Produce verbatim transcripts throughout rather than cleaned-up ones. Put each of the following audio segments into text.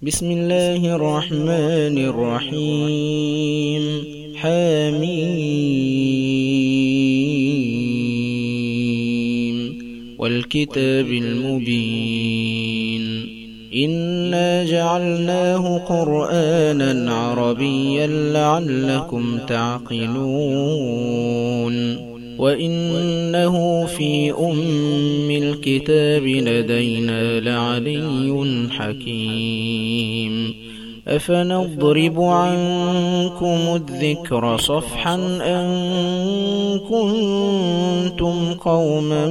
بسم الله الرحمن الرحيم. حميم والكتاب المبين إنا جعلناه قرآنا عربيا لعلكم تعقلون وإنه في أم الكتاب لدينا لعلي حكيم أفنضرب عنكم الذكر صفحا أن كنتم قوما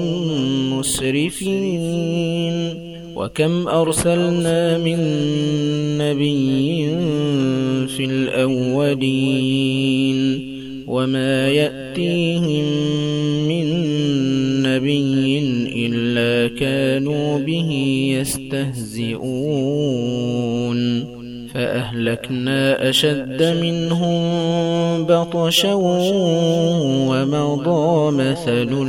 مسرفين وكم أرسلنا من نبي في الأولين وما يأتيهم من نبي إلا كانوا به يستهزئون فأهلكنا أشد منهم بطشا ومضى مثل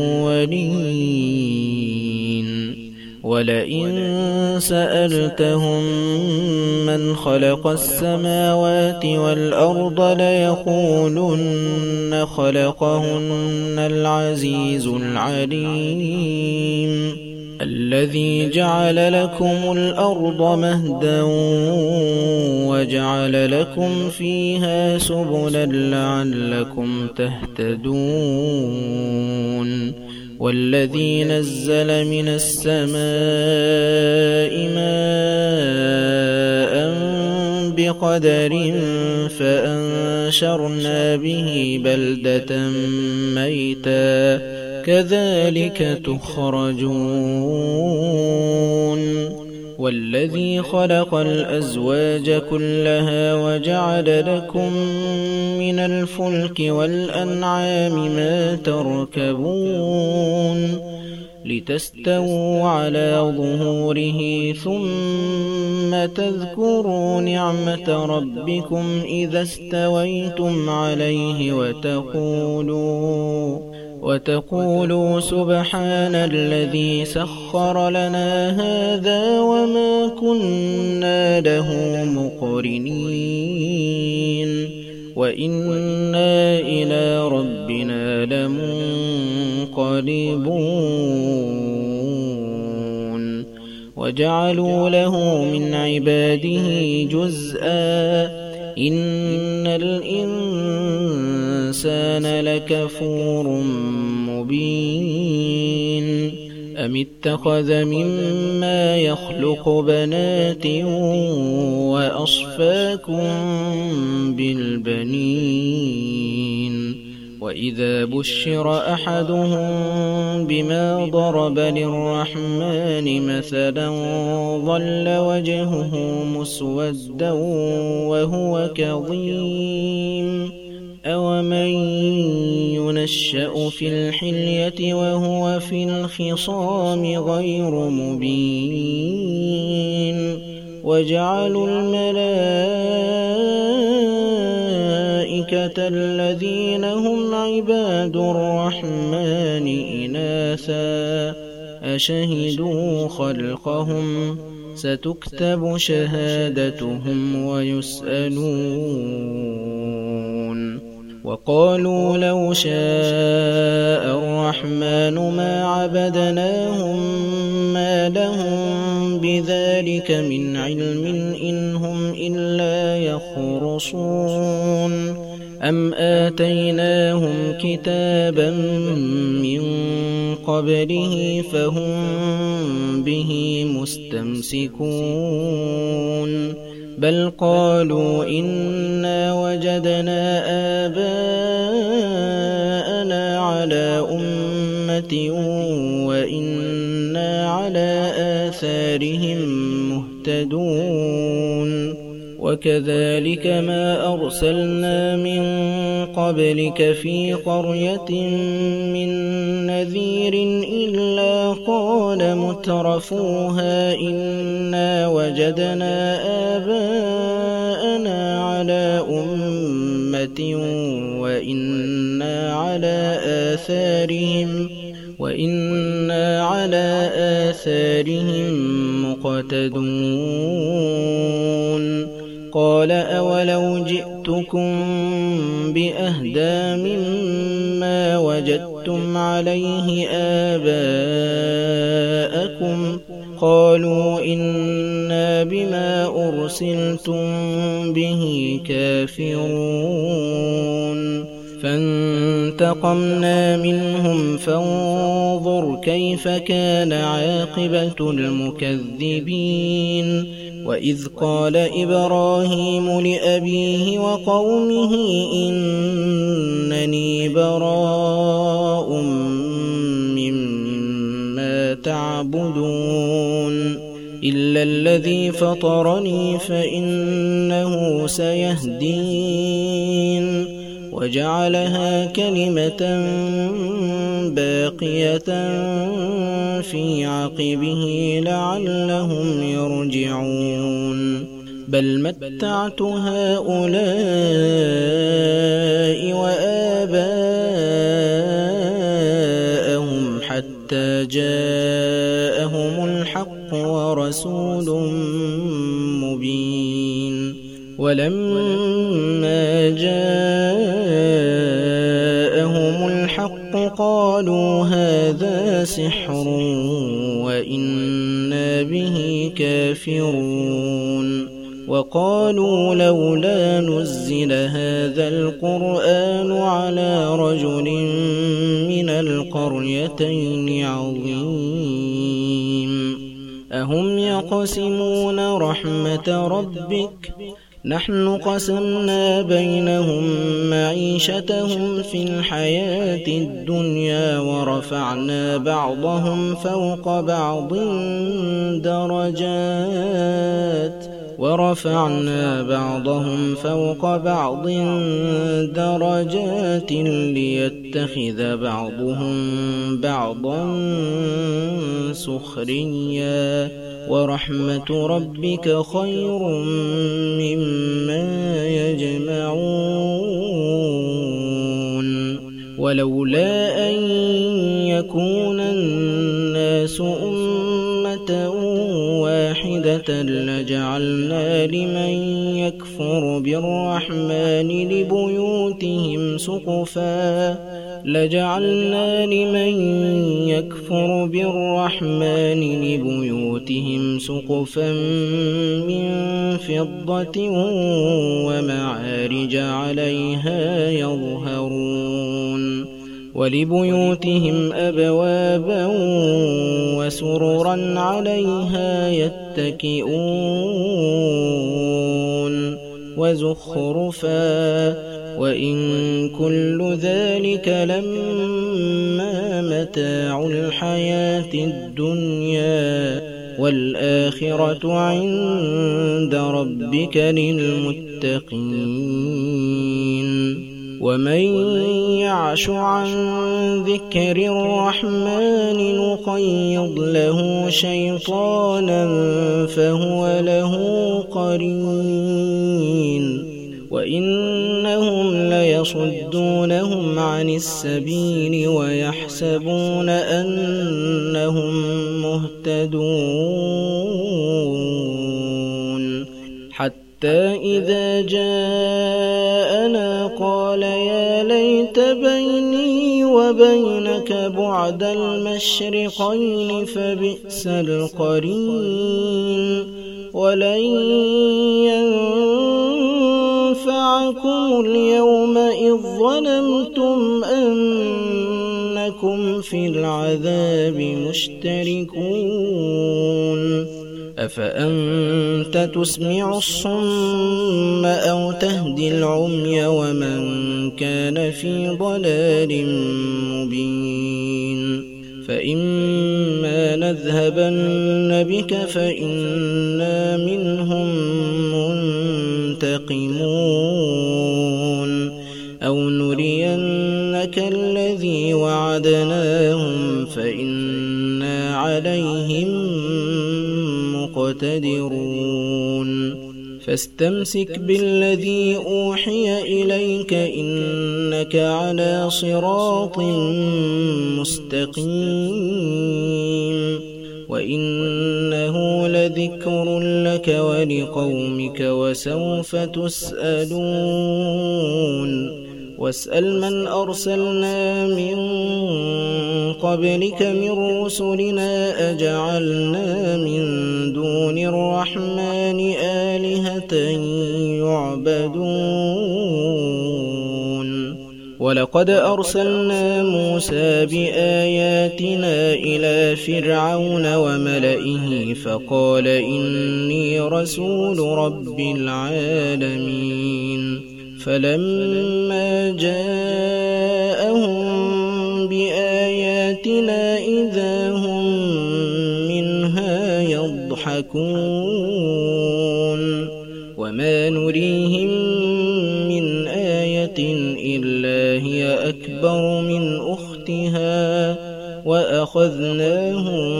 الأولين ولئن سألتهم من خلق السماوات والأرض ليقولن خلقهن العزيز العليم الذي جعل لكم الأرض مهدا وجعل لكم فيها سبلا لعلكم تهتدون والذي نزل من السماء ماء بقدر فأنشرنا به بلدة ميتا كذلك تخرجون والذي خلق الأزواج كلها وجعل لكم من الفلك والأنعام ما تركبون لتستووا على ظهوره ثم تذكروا نعمة ربكم إذا استويتم عليه وتقولوا وتقولوا سبحان الذي سخر لنا هذا وما كنا له مقرنين وإنا إلى ربنا لمنقلبون وجعلوا له من عباده جزءا إن الإنسان لكفور مبين أم اتخذ مما يخلق بنات وأصفاكم بالبنين وإذا بشر أحدهم بما ضرب للرحمن مثلا ظل وجهه مسودا وهو كظيم أومن ينشأ في الحلية وهو في الخصام غير مبين وجعلوا الملائكة الذين هم عباد الرحمن إناثا أشهدوا خلقهم ستكتب شهادتهم ويسألون وقالوا لو شاء الرحمن ما عبدناهم ما لهم بذلك من علم إن هم إلا يخرصون أم آتيناهم كتابا من قبله فهم به مستمسكون بل قالوا إنا وجدنا آباءنا على أمة وإنا على آثارهم مهتدون وكذلك ما أرسلنا من قبلك في قرية من نذير إلا قال مترفوها إنا وجدنا آباءنا على أمة وإنا على آثارهم وإنا على آثارهم مقتدون قال أولو جئتكم بأهدى مما وجدتم عليه آباءكم قالوا إنا بما أرسلتم به كافرون فانتقمنا منهم فانظر كيف كان عاقبة المكذبين وإذ قال إبراهيم لأبيه وقومه إنني براء مما تعبدون إلا الذي فطرني فإنه سيهدين وجعلها كلمة باقية في عقبه لعلهم يرجعون بل متعت هؤلاء وآباءهم حتى جاءهم الحق ورسول مبين ولما جاءهم الحق قالوا هذا سحر وإنا به كافرون وقالوا لولا نزل هذا القرآن على رجل من القريتين عظيم أهم يقسمون رحمة ربك نحن قسمنا بينهم معيشتهم في الحياة الدنيا ورفعنا بعضهم فوق بعض درجات ورفعنا بعضهم فوق بعض درجات ليتخذ بعضهم بعضا سخريا ورحمة ربك خير مما يجمعون ولولا أن يكون الناس أمة واحدة لجعلنا لمن يكفر بالرحمن لبيوتهم سقفا لجعلنا لمن يكفر بالرحمن لبيوتهم سقفا من فضة ومعارج عليها يظهرون ولبيوتهم أبوابا وسررا عليها يتكئون وزخرفا وإن كل ذلك لما متاع الحياة الدنيا والآخرة عند ربك للمتقين ومن يعش عن ذكر الرحمن نقيض له شيطانا فهو له قرين وإنهم ليصدونهم عن السبيل ويحسبون أنهم مهتدون حتى إذا جاءنا قال يا ليت بيني وبينك بعد المشرقين فبئس القرين ولن ينفعكم اليوم إذ ظلمتم أنكم في العذاب مشتركون أفأنت تسمع الصم أو تهدي العمي ومن كان في ضلال مبين فإما نذهبن بك فإنا منهم منتقمون أو نرينك الذي وعدناهم فإنا عليهم مقتدرون فاستمسك بالذي أوحي إليك إنك على صراط مستقيم وإنه لذكر لك لك ولقومك وسوف تسألون واسأل من أرسلنا من قبلك من رسلنا أجعلنا من دون الرحمن آلهة يعبدون ولقد أرسلنا موسى بآياتنا إلى فرعون وملئه فقال إني رسول رب العالمين فلما جاءهم بآياتنا إذا هم منها يضحكون وما نريهم من آية إلا هي أكبر من أختها وأخذناهم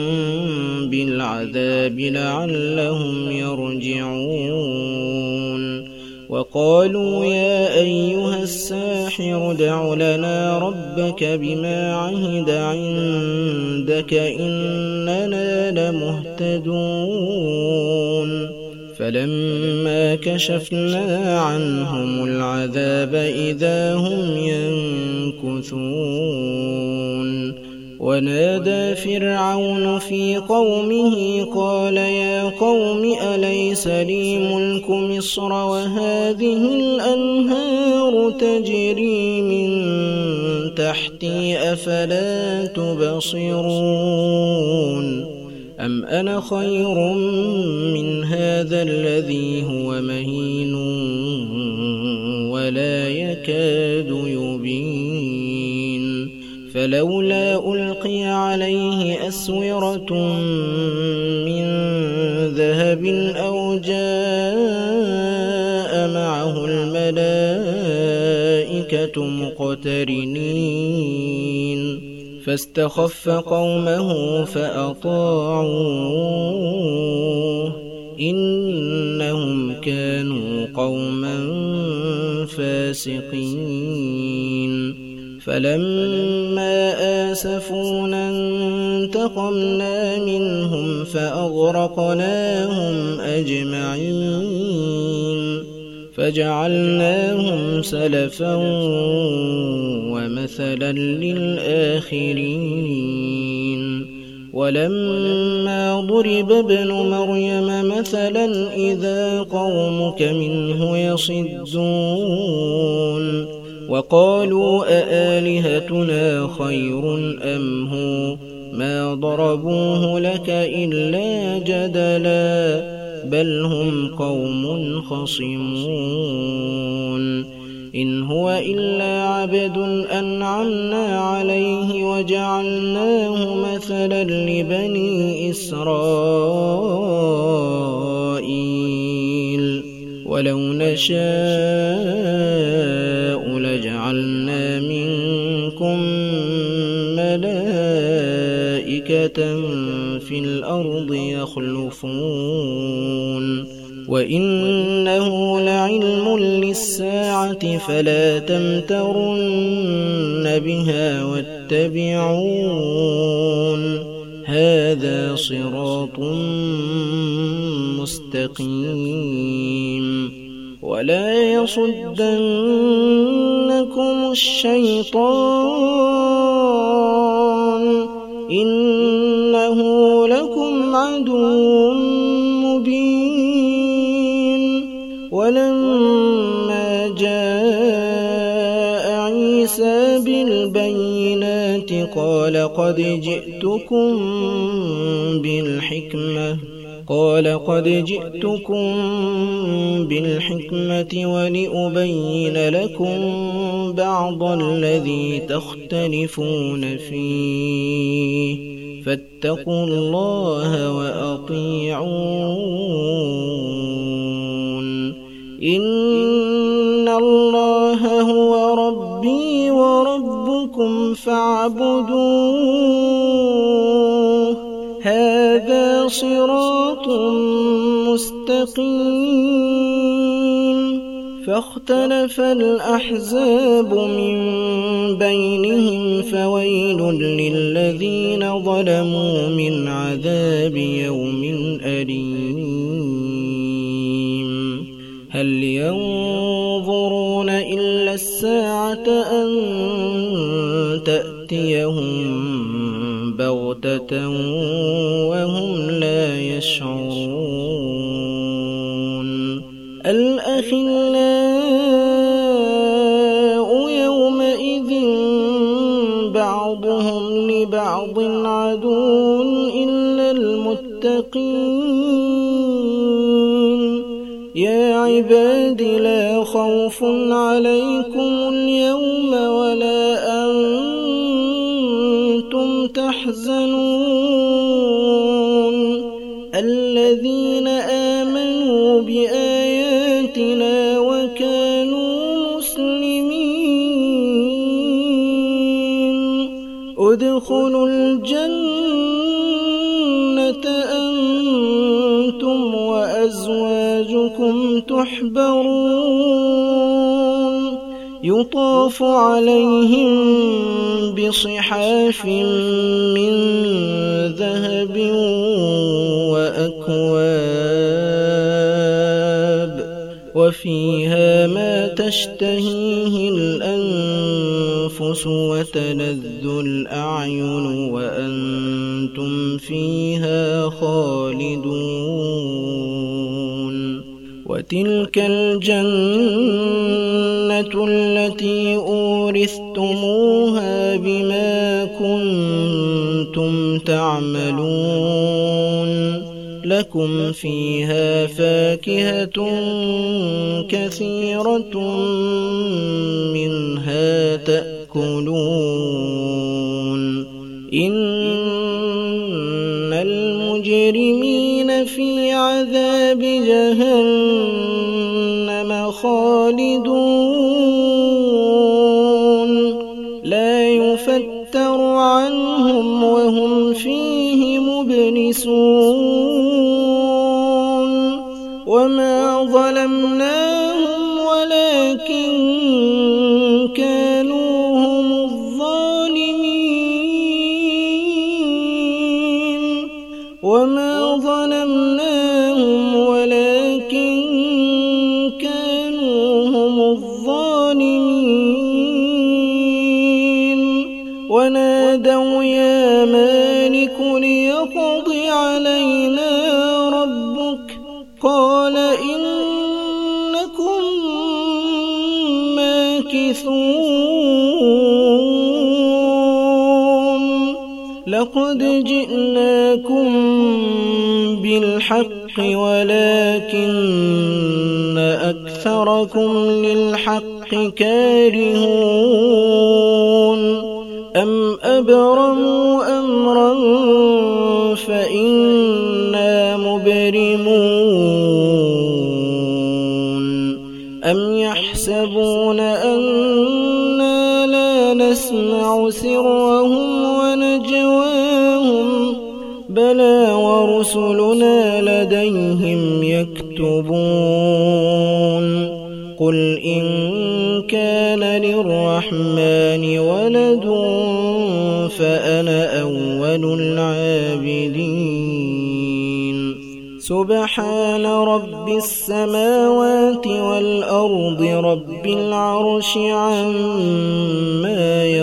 بالعذاب لعلهم يرجعون وقالوا يا أيها الساحر ادع لنا ربك بما عهد عندك إننا لمهتدون فلما كشفنا عنهم العذاب إذا هم ينكثون ونادى فرعون في قومه قال يا قوم أليس لي ملك مصر وهذه الأنهار تجري من تحتي أفلا تبصرون أم أنا خير من هذا الذي هو مهين ولا يكاد يبين فلولا ألقي عليه أسورة من ذهب أو جاء معه الملائكة مقترنين فاستخف قومه فأطاعوه إنهم كانوا قوما فاسقين فلما آسفونا انتقمنا منهم فأغرقناهم أجمعين فجعلناهم سلفا ومثلا للآخرين ولما ضرب ابن مريم مثلا إذا قومك منه يصدون وقالوا أآلهتنا خير أم هو ما ضربوه لك إلا جدلا بل هم قوم خصمون إن هو إلا عبد أنعمنا عليه وجعلناه مثلا لبني إسرائيل ولو نشاء لجعلنا منكم ملائكة في الأرض يخلفون وإنه لعلم للساعة فلا تمترن بها واتبعون هذا صراط مستقيم ولا يصدنكم الشيطان إنه لكم عدو مبين ولما جاء عيسى بالبينات قال قد جئتكم بالحكمة قال قد جئتكم بالحكمة ولأبين لكم بعض الذي تختلفون فيه فاتقوا الله وأطيعون إن الله هو ربي وربكم فاعبدوه هذا صراط مستقيم فاختلف الأحزاب من بينهم فويل للذين ظلموا من عذاب يوم أليم هل ينظرون إلا الساعة أن تأتيهم بغتة وهم لا يشعرون الأخلاء يومئذ بعضهم لبعض عدو إلا المتقين يا عباد لا خوف عليكم اليوم ولا أنتم تحزنون الذين آمنوا بآياتنا وكانوا مسلمين ادخلوا الجنة أنتم وأزواجكم تحبرون يطاف عليهم بصحاف من ذهب وأكواب وفيها ما تشتهيه الأنفس وتلذ الأعين وأنتم فيها خالدون وتلك الجنة التي أورثتموها بما كنتم تعملون لكم فيها فاكهة كثيرة منها تأكلون إن المجرمين في عذاب جهنم خالدون لا يفتر عنهم وهم فيه مبلسون وما ظلمناهم ولكن كانوا هم الظالمين وما ظلمناهم ولكن كانوا هم الظالمين ونادوا يا مالك ليقض علينا ربك قال إنكم ماكثون لقد جئناكم بالحق ولكن أكثركم للحق كارهون أم أبرموا أمرا فإنا مبرمون أم يحسبون أنا لا نسمع سرهم ونجواهم بلى ورسلنا لديهم يكتبون قل إن كان للرحمن ولد فأنا أول العابدين سبحان رب السماوات والأرض رب العرش عما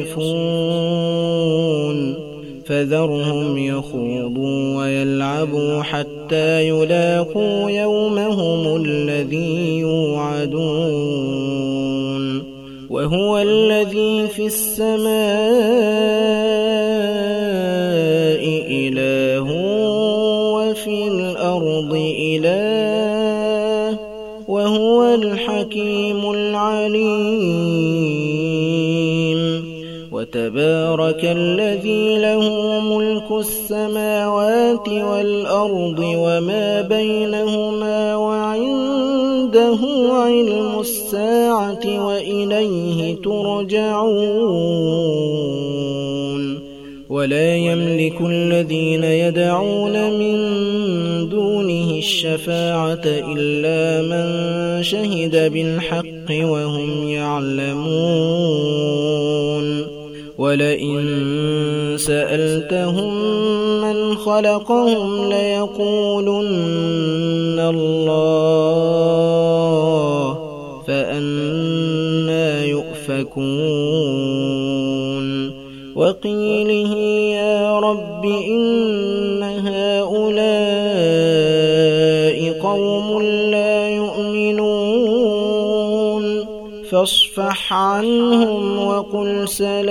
يصفون فذرهم يخوضوا ويلعبوا حتى يلاقوا يومهم الذي يوعدون وهو الذي في السماء إله وفي الأرض إله وهو الحكيم العليم وتبارك الذي له ملك السماوات والأرض وما بينهما وعنده علم الساعة وإليه ترجعون ولا يملك الذين يدعون من دونه الشفاعة إلا من شهد بالحق وهم يعلمون ولئن سألتهم من خلقهم ليقولن الله يؤفكون وقيله يا رب إن هؤلاء قوم لا يؤمنون فاصفح عنهم وقل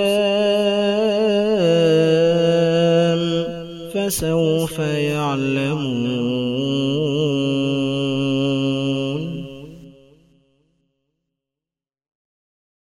سلام فسوف يعلمون.